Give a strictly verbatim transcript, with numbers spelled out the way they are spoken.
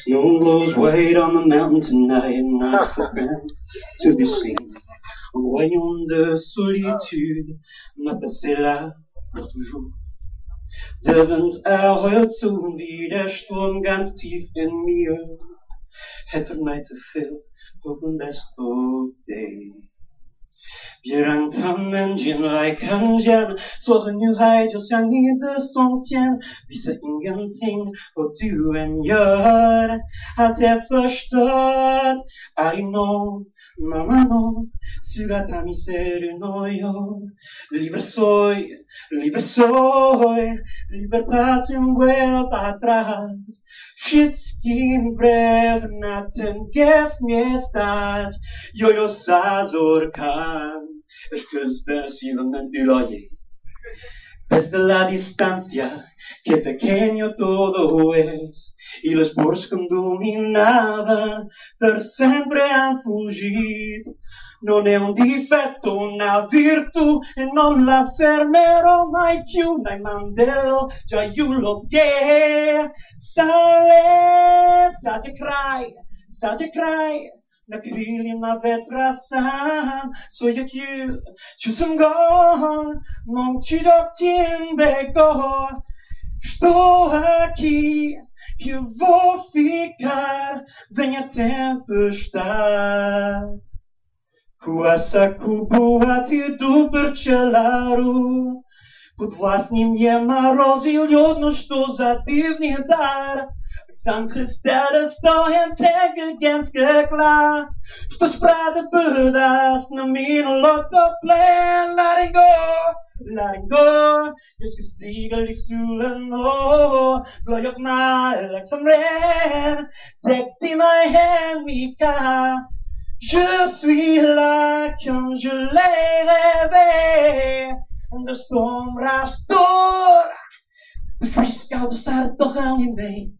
Snow blows white on the mountain tonight, not for them to be seen. Un royaume de solitude m'a passé là pour toujours. Der Wind erheult zu, wie der Sturm ganz tief in mir. Hätte mig till fel på den bästa day. Björn tammen gin like kangen, så den nu hejdas jag neder som tjän. Visa ingenting vad du än gör, att det förstört. I know, mamma no, ciudad miseria no yo. Libre soy, libre soy, libertad sin vuelta atrás. Wszystkim brew na ten gest mnie stać. Yo yo sazorkan, es que es vencidamente lo oye. Desde la distancia, qué pequeño todo es, y los que dominaban, per sempre han fugido. Non è un difetto, una virtù, e non la fermerò mai più, mai mandello, già io lo yeah. Sale, state cry, state cry, na krylina vetra sam, så jag ju, tusen gång, mång tydor till begå. Estou aqui, eu vou ficar, venha tempestade. Kuasa kubuati duper celaru, pod własnym niema roziliono, что за дивный дар. Сам Христос стоен tegen ganska klar, что sprade budas na min lottoplan. Let it go, let it go, jag ska stiga lik solen och blåa upp mig liksom ren. Täckt i mig hän Mika, je suis là comme je l'ai rêvé. De sombra stora, de friska och sarta han i mig.